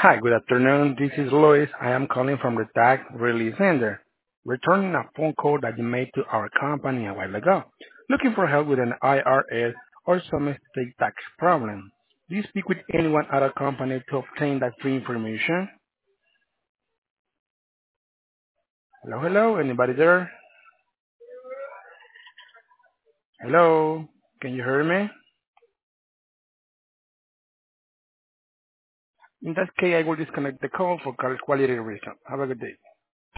Hi, good afternoon. This is Luis. I am calling from the Tax Relief Center, returning a phone call that you made to our company a while ago, looking for help with an IRS or some state tax problem. Do you speak with anyone at our company to obtain that free information? Hello, hello, anybody there? Hello, can you hear me? In that case, I will disconnect the call for quality reasons. Have a good day.